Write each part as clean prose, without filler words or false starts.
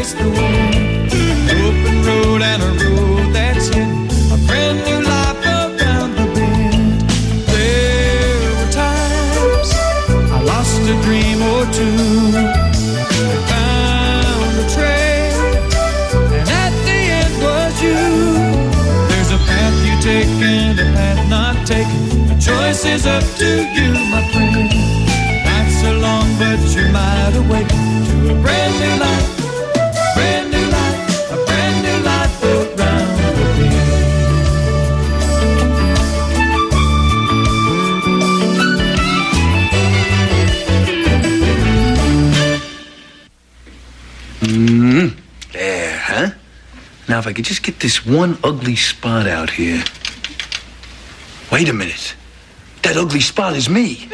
across the way. An open road and a road that's hidden, a brand new life around the bend. There were times I lost a dream or two, and found a trail, and at the end was you. There's a path you take and a path not taken. The choice is up to you, my friend. Not so long, but you might awaken to a brand new life, brand new life, a brand new life built round the bend. There, huh? Now, if I could just get this one ugly spot out here. Wait a minute. That ugly spot is me.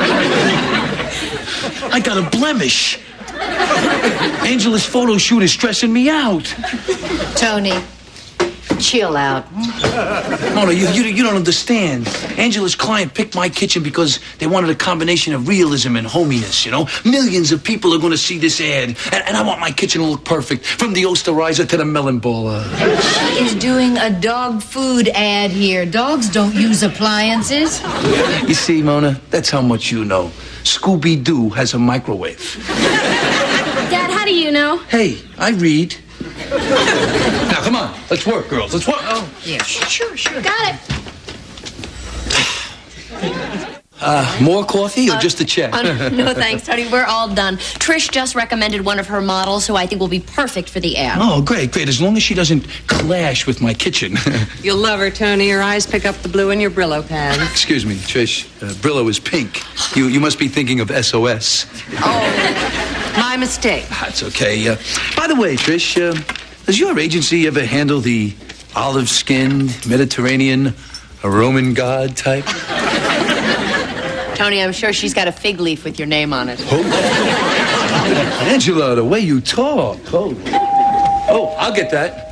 I got a blemish. Angela's photo shoot is stressing me out. Tony, chill out. Mona, you don't understand. Angela's client picked my kitchen because they wanted a combination of realism and hominess, you know? Millions of people are going to see this ad, and I want my kitchen to look perfect, from the Osterizer to the melon baller. She is doing a dog food ad here. Dogs don't use appliances. You see, Mona, that's how much you know. Scooby-Doo has a microwave. Dad, how do you know? Hey, I read. Now, come on. Let's work, girls. Let's work. Oh, yeah, sure. Got it. More coffee or just a check? No, thanks, Tony. We're all done. Trish just recommended one of her models, who I think will be perfect for the ad. Oh, great. As long as she doesn't clash with my kitchen. You'll love her, Tony. Her eyes pick up the blue in your Brillo pants. Excuse me, Trish. Brillo is pink. You must be thinking of SOS. Oh, my mistake. That's okay. By the way, Trish, does your agency ever handle the olive-skinned, Mediterranean, a Roman god type? Tony, I'm sure she's got a fig leaf with your name on it. Oh. Angela, the way you talk. Oh, I'll get that.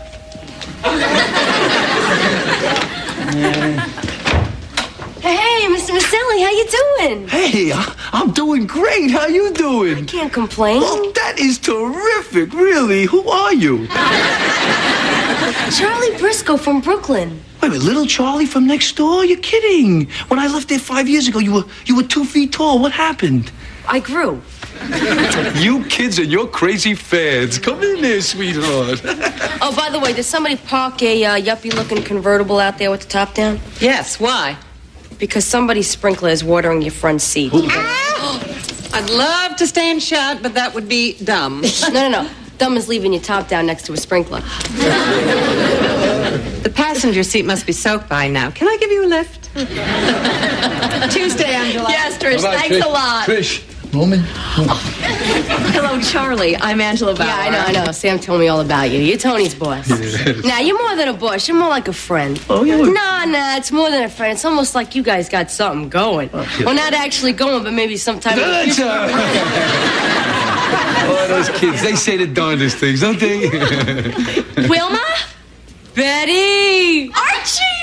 Hey, Mr. Maselli, how you doing? Hey, I'm doing great. How you doing? I can't complain. Well, that is terrific, really. Who are you? Charlie Briscoe from Brooklyn. Wait a minute, little Charlie from next door? You're kidding. When I left there 5 years ago, you were 2 feet tall. What happened? I grew. You kids and your crazy fads. Come in there, sweetheart. Oh, by the way, did somebody park a yuppie-looking convertible out there with the top down? Yes, why? Because somebody's sprinkler is watering your front seat. I'd love to stand shut, but that would be dumb. No. Dumb is leaving your top down next to a sprinkler. The passenger seat must be soaked by now. Can I give you a lift? Tuesday, Angela. Yes, Trish, thanks Trish. a lot. Trish, moment. Hello, Charlie. I'm Angela Bauer. Yeah, I know. Sam told me all about you. You're Tony's boss. Nah, you're more than a boss. You're more like a friend. Oh, yeah? Nah, it's more than a friend. It's almost like you guys got something going. Well, not actually going, but maybe sometime... Oh, those kids, they say the darndest things, don't they? Wilma? Betty! Archie!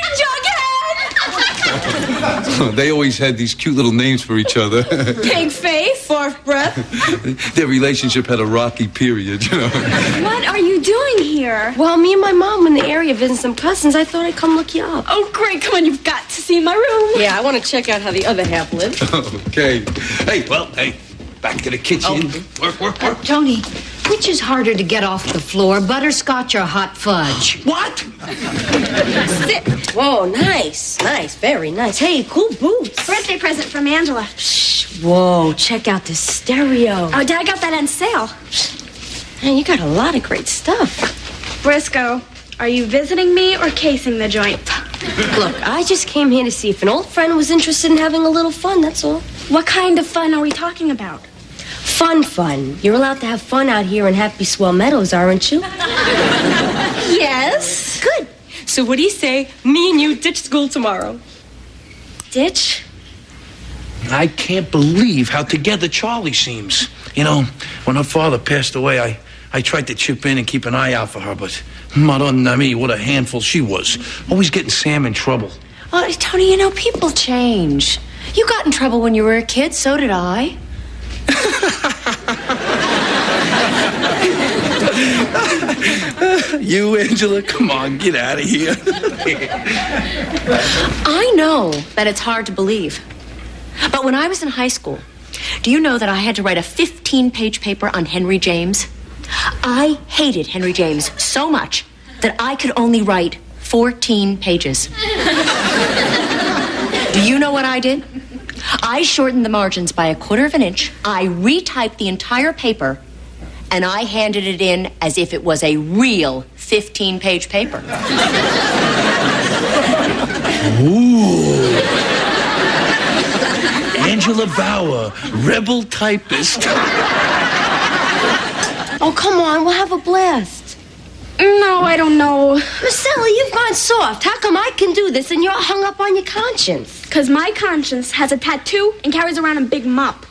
Jughead! They always had these cute little names for each other. Pig face? Fourth breath? Their relationship had a rocky period, you know. What are you doing here? Well, me and my mom in the area visiting some cousins. I thought I'd come look you up. Oh, great. Come on, you've got to see my room. Yeah, I want to check out how the other half lives. Okay. Hey, back to the kitchen. Work. Tony, which is harder to get off the floor, butterscotch or hot fudge? What? Sit. Whoa, nice. Very nice. Hey, cool boots. Birthday present from Angela. Whoa, check out this stereo. Oh, Dad got that on sale. Man, you got a lot of great stuff. Briscoe, are you visiting me or casing the joint? Look, I just came here to see if an old friend was interested in having a little fun, that's all. What kind of fun are we talking about? Fun. You're allowed to have fun out here in Happy Swell Meadows, aren't you? Yes. Good. So what do you say, me and you ditch school tomorrow? Ditch? I can't believe how together Charlie seems. You know, when her father passed away, I tried to chip in and keep an eye out for her, but Madonna me, what a handful she was. Always getting Sam in trouble. Well, Tony, you know, people change. You got in trouble when you were a kid, so did I. You, Angela? Come on, get out of here. I know that it's hard to believe. But when I was in high school, do you know that I had to write a 15-page paper on Henry James? I hated Henry James so much that I could only write 14 pages. Do you know what I did? I shortened the margins by 1/4 of an inch. I retyped the entire paper, and I handed it in as if it was a real 15-page paper. Ooh. Angela Bauer, rebel typist. Oh, come on. We'll have a blast. No, I don't know. Miss Sally, you've gone soft. How come I can do this and you're hung up on your conscience? Because my conscience has a tattoo and carries around a big mop.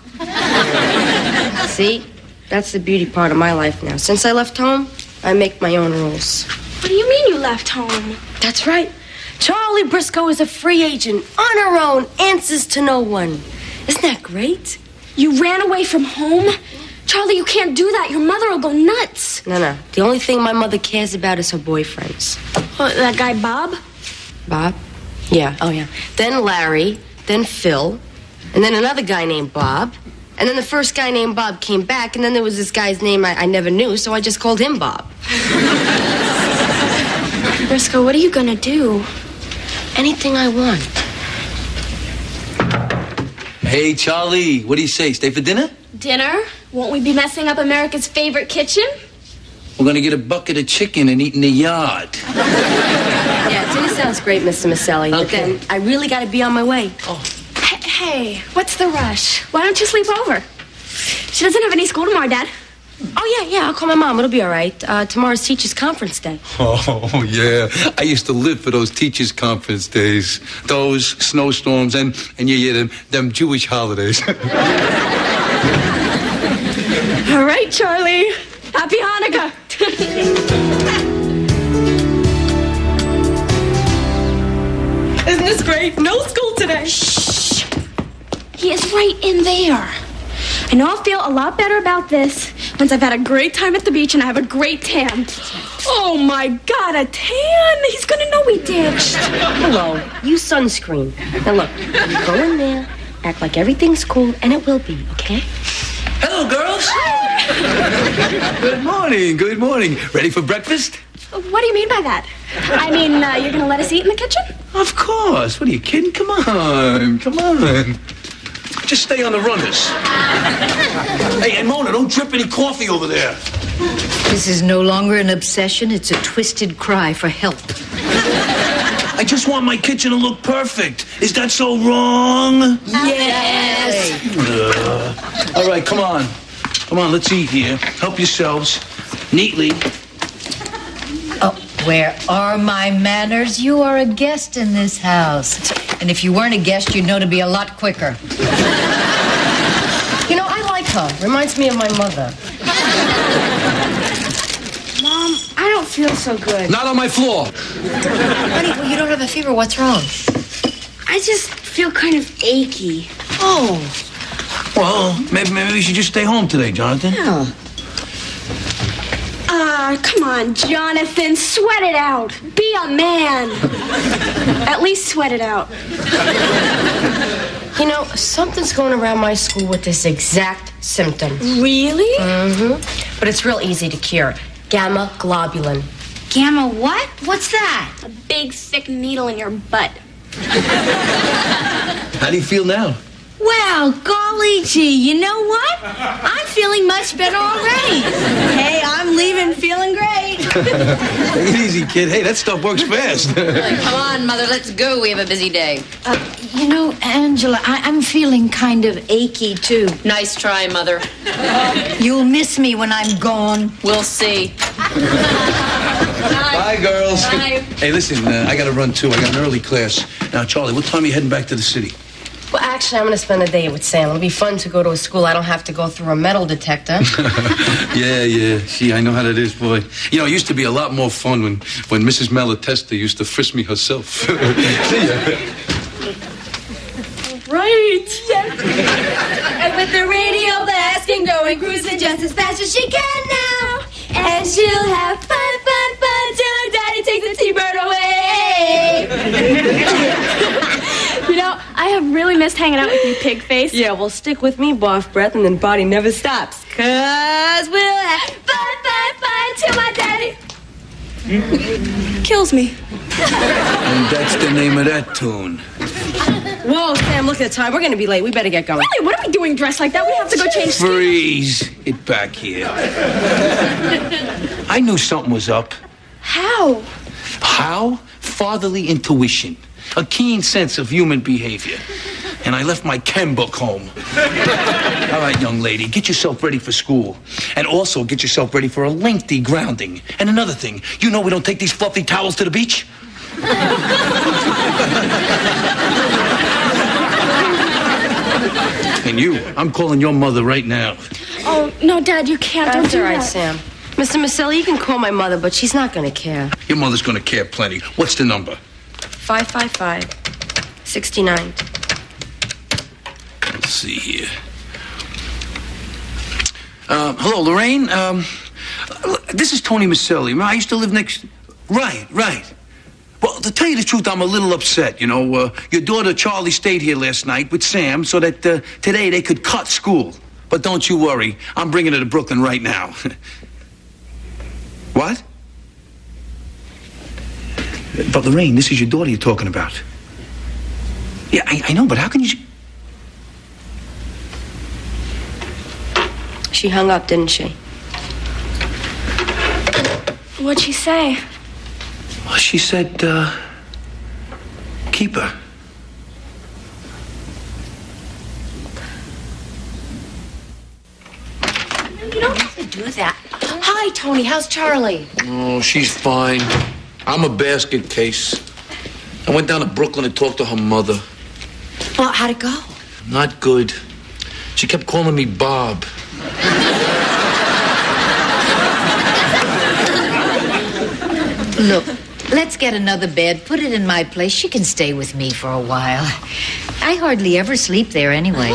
See? That's the beauty part of my life now. Since I left home, I make my own rules. What do you mean you left home? That's right. Charlie Briscoe is a free agent, on her own, answers to no one. Isn't that great? You ran away from home? Charlie, you can't do that. Your mother will go nuts. No. The only thing my mother cares about is her boyfriends. What, that guy Bob? Bob? Yeah, oh yeah. Then Larry, then Phil, and then another guy named Bob. And then the first guy named Bob came back, and then there was this guy's name I never knew, so I just called him Bob. Briscoe, what are you gonna do? Anything I want. Hey, Charlie, what do you say? Stay for dinner? Dinner? Won't we be messing up America's favorite kitchen? We're gonna get a bucket of chicken and eat in the yard. Yeah, dinner sounds great, Mr. Maselli. But Okay. then I really gotta be on my way. Oh. Hey, what's the rush? Why don't you sleep over? She doesn't have any school tomorrow, Dad. Oh, yeah, I'll call my mom. It'll be all right. Tomorrow's teacher's conference day. Oh, yeah. I used to live for those teachers' conference days. Those snowstorms and them Jewish holidays. All right, Charlie. Happy Hanukkah. Isn't this great? No school today. Shh. He is right in there. I know I'll feel a lot better about this once I've had a great time at the beach and I have a great tan. Oh, my God, a tan. He's going to know we did. Hello. Use sunscreen. Now, look. Go in there, act like everything's cool, and it will be, okay? Hello, girls. Good morning. Ready for breakfast? What do you mean by that? I mean, you're going to let us eat in the kitchen? Of course. What are you kidding? Come on. Just stay on the runners. Hey, Mona, don't drip any coffee over there. This is no longer an obsession. It's a twisted cry for help. I just want my kitchen to look perfect. Is that so wrong? Yes. All right, come on. Let's eat here. Help yourselves. Neatly. Oh, where are my manners? You are a guest in this house. And if you weren't a guest, you'd know to be a lot quicker. You know, I like her. Reminds me of my mother. Mom, I don't feel so good. Not on my floor. Honey, well, you don't have a fever. What's wrong? I just feel kind of achy. Oh. Well, maybe we should just stay home today, Jonathan. Yeah. Come on, Jonathan, sweat it out. Be a man. At least sweat it out. You know, something's going around my school with this exact symptom. Really? Mm-hmm. But it's real easy to cure. Gamma globulin. Gamma what? What's that? A big, thick needle in your butt. How do you feel now? Well, golly gee, you know what? I'm feeling much better already. Hey, I'm leaving feeling great. Take it easy, kid. Hey, that stuff works fast. Come on, Mother, let's go. We have a busy day. You know, Angela, I'm feeling kind of achy, too. Nice try, Mother. You'll miss me when I'm gone. We'll see. Bye, girls. Bye. Hey, listen, I got to run, too. I got an early class. Now, Charlie, what time are you heading back to the city? Well, actually, I'm going to spend the day with Sam. It'll be fun to go to a school I don't have to go through a metal detector. Yeah. See, I know how that is, boy. You know, it used to be a lot more fun when Mrs. Malatesta used to frisk me herself. See ya. Right. And with the radio blasting, going cruising just as fast as she can now. And she'll have fun, fun, fun hanging out with you, pig face. Yeah, well, stick with me, boff breath, and then body never stops. 'Cause we'll have fun till my daddy Kills me. And that's the name of that tune. Whoa, Sam, look at the time. We're going to be late. We better get going. Really, what are we doing dressed like that? We have to go change skis. Freeze. Get back here. I knew something was up. How? How? Fatherly intuition. A keen sense of human behavior. And I left my chem book home. All right, young lady, get yourself ready for school. And also get yourself ready for a lengthy grounding. And another thing, you know we don't take these fluffy towels to the beach? And you, I'm calling your mother right now. Oh, no, Dad, you can't. Don't That's do all right, that. Sam. Mr. Maselli, you can call my mother, but she's not going to care. Your mother's gonna care plenty. What's the number? 555-69. Let's see here. Hello, Lorraine. This is Tony Maselli. I used to live next... Right. Well, to tell you the truth, I'm a little upset. You know, your daughter Charlie stayed here last night with Sam so that today they could cut school. But don't you worry. I'm bringing her to Brooklyn right now. What? But, Lorraine, this is your daughter you're talking about. Yeah, I know, but how can you... She hung up, didn't she? What'd she say? Well, she said, keep her. You don't have to do that. Hi, Tony. How's Charlie? Oh, she's fine. I'm a basket case. I went down to Brooklyn to talk to her mother. Well, how'd it go? Not good. She kept calling me Bob. Look, let's get another bed. Put it in my place. She can stay with me for a while. I hardly ever sleep there anyway.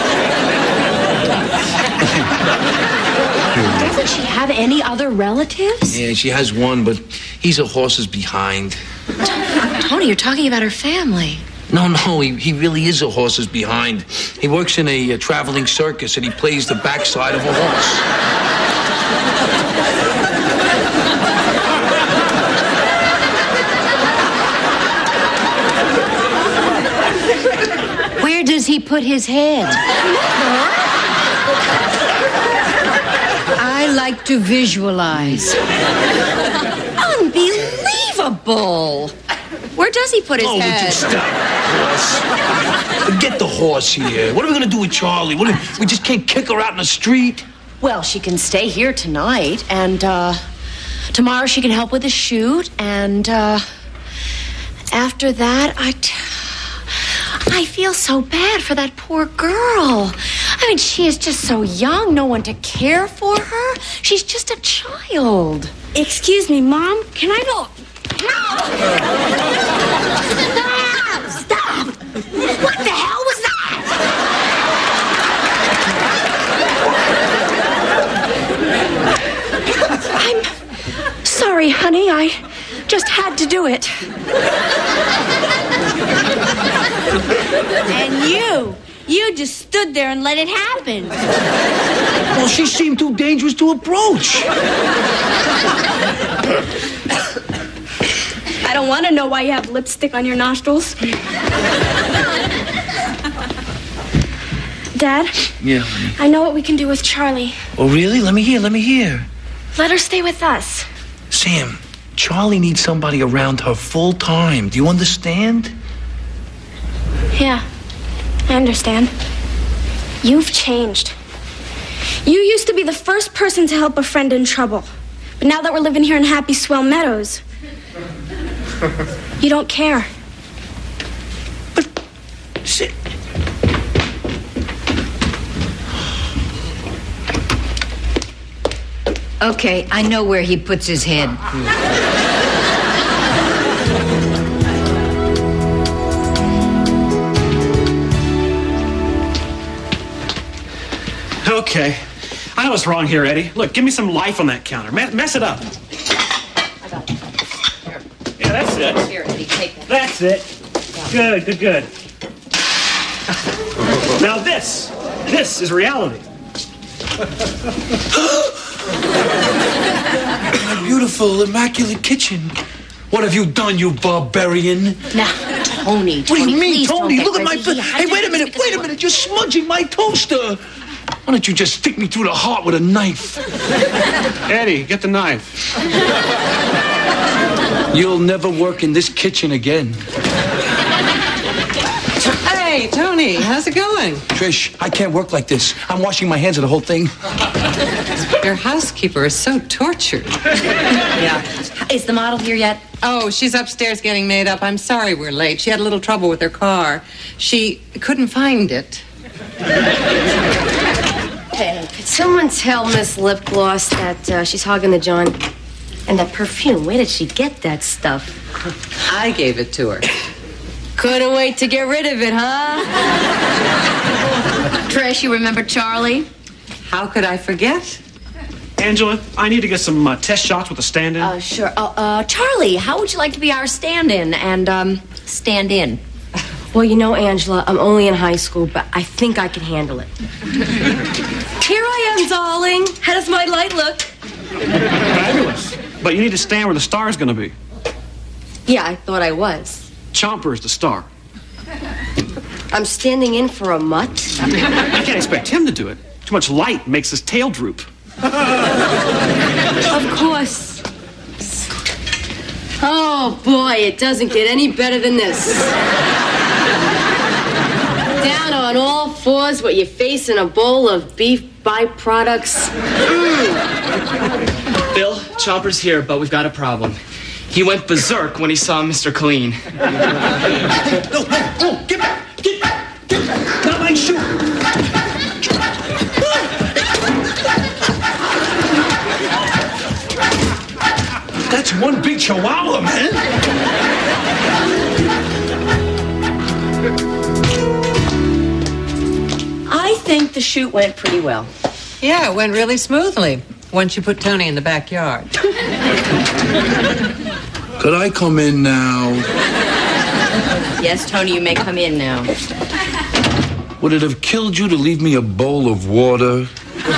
Doesn't she have any other relatives? Yeah, she has one, but he's a horse's behind. Tony, you're talking about her family. No, he really is a horse's behind. He works in a traveling circus, and he plays the backside of a horse. Where does he put his head? I like to visualize. Unbelievable. Where does he put his Would you head? stop, horse? Forget the horse here. What are we going to do with Charlie? We just can't kick her out in the street? Well, she can stay here tonight, and tomorrow she can help with the shoot, and after that, I feel so bad for that poor girl. I mean, she is just so young, no one to care for her. She's just a child. Excuse me, Mom. Can I go? Stop! What the hell was that? I'm sorry, honey. I just had to do it. And you just stood there and let it happen. Well, she seemed too dangerous to approach. I don't want to know why you have lipstick on your nostrils. Dad? Yeah, honey. I know what we can do with Charlie. Oh, really? Let me hear. Let her stay with us. Sam, Charlie needs somebody around her full time. Do you understand? Yeah, I understand. You've changed. You used to be the first person to help a friend in trouble. But now that we're living here in happy Swell Meadows, you don't care. But, Sam... Okay, I know where he puts his head. Okay. I know what's wrong here, Eddie. Look, give me some life on that counter. Mess it up. I got it. Yeah, that's it. Here, Eddie, take it. That's it. Good. Now this is reality. My beautiful, immaculate kitchen. What have you done, you barbarian? Now, Tony, What do you mean, please don't Tony? get Look at my... crazy. Hey, wait a minute. You're smudging my toaster. Why don't you just stick me through the heart with a knife? Eddie, get the knife. You'll never work in this kitchen again. Hey, Tony, how's it going? Trish, I can't work like this. I'm washing my hands of the whole thing. Your housekeeper is so tortured. Yeah. Is the model here yet? Oh, she's upstairs getting made up. I'm sorry we're late. She had a little trouble with her car. She couldn't find it. Hey, could someone tell Miss Lip Gloss that she's hogging the John? And that perfume, where did she get that stuff? I gave it to her. Couldn't wait to get rid of it, huh? Trish, you remember Charlie? How could I forget? Angela, I need to get some test shots with a stand-in. Sure. Charlie, how would you like to be our stand-in and, stand in? Well, you know, Angela, I'm only in high school, but I think I can handle it. Here I am, darling. How does my light look? Fabulous. But you need to stand where the star's going to be. Yeah, I thought I was. Chomper is the star. I'm standing in for a mutt? You can't expect him to do it. Too much light makes his tail droop. Of course. Oh, boy, it doesn't get any better than this. Down on all fours with your face in a bowl of beef byproducts. Bill, Chomper's here, but we've got a problem. He went berserk when he saw Mr. Clean. No, get back! Get back! Not my shoe! That's one big chihuahua, man! I think the shoot went pretty well. Yeah, it went really smoothly once you put Tony in the backyard. Could I come in now? Yes, Tony, you may come in now. Would it have killed you to leave me a bowl of water?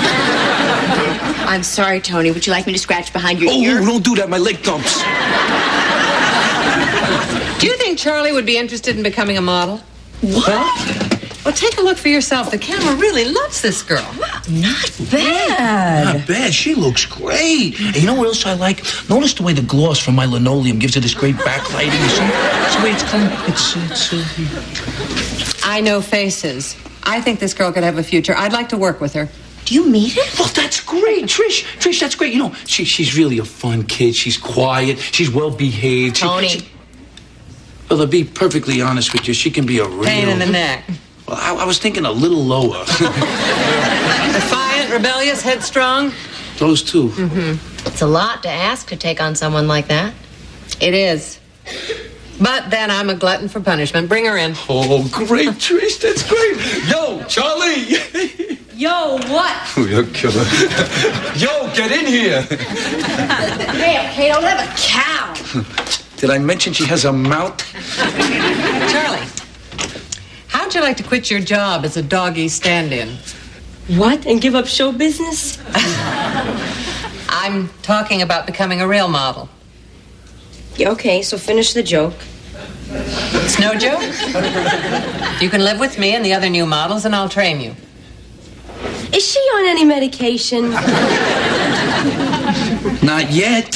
I'm sorry, Tony. Would you like me to scratch behind your ear? Oh, don't do that. My leg dumps. Do you think Charlie would be interested in becoming a model? What? Well, take a look for yourself. The camera really loves this girl. Not bad. Not bad. She looks great. And you know what else I like? Notice the way the gloss from my linoleum gives her this great backlighting. You see? That's the way it's coming. I know faces. I think this girl could have a future. I'd like to work with her. Do you mean it? Well, that's great, Trish. Trish, that's great. You know, she's really a fun kid. She's quiet. She's well-behaved. Tony. Well, to be perfectly honest with you, she can be a real... Pain in the neck. Well, I was thinking a little lower. Defiant, rebellious, headstrong. Those two. Mm-hmm. It's a lot to ask to take on someone like that. It is. But then I'm a glutton for punishment. Bring her in. Oh, great, Trish. That's great. Yo, Charlie. Yo, what? Oh, you're a killer. Yo, get in here. Hey, don't have a cow. Did I mention she has a mouth? Charlie, how'd you like to quit your job as a doggy stand-in? What? And give up show business? I'm talking about becoming a real model. Yeah, okay, so finish the joke. It's no joke. You can live with me and the other new models, and I'll train you. Is she on any medication? Not yet.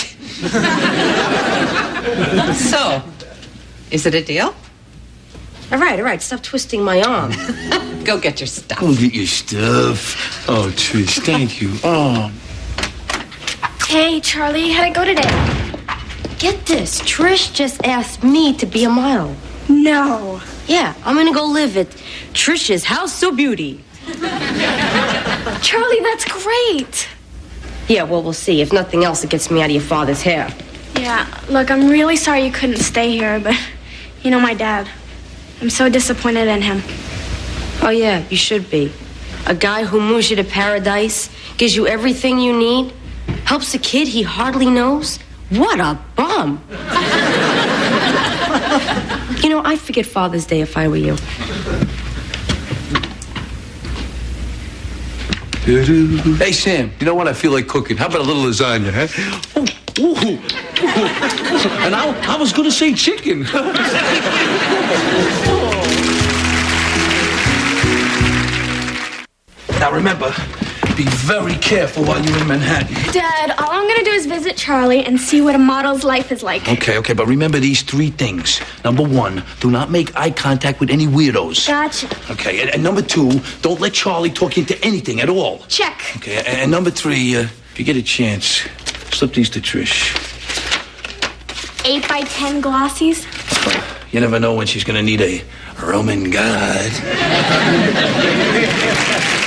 So, is it a deal? All right. Stop twisting my arm. Go get your stuff. Go get your stuff. Oh, Trish, thank you. Oh. Hey, Charlie, how'd it go today? Get this. Trish just asked me to be a model. No. Yeah, I'm gonna go live at Trish's House of Beauty. Charlie, that's great. Yeah, well, we'll see. If nothing else, it gets me out of your father's hair. Yeah, look, I'm really sorry you couldn't stay here, but you know my dad. I'm so disappointed in him. Oh, yeah, you should be. A guy who moves you to paradise, gives you everything you need, helps a kid he hardly knows. What a bum. You know, I'd forget Father's Day if I were you. Hey, Sam, you know what? I feel like cooking. How about a little lasagna, huh? Ooh. And I was going to say chicken. Now, remember, be very careful while you're in Manhattan. Dad, all I'm going to do is visit Charlie and see what a model's life is like. Okay, but remember these 3 things. Number 1, do not make eye contact with any weirdos. Gotcha. Okay, and number 2, don't let Charlie talk you into anything at all. Check. Okay, and number 3, if you get a chance, slip these to Trish. 8x10 glossies. You never know when she's going to need a Roman god.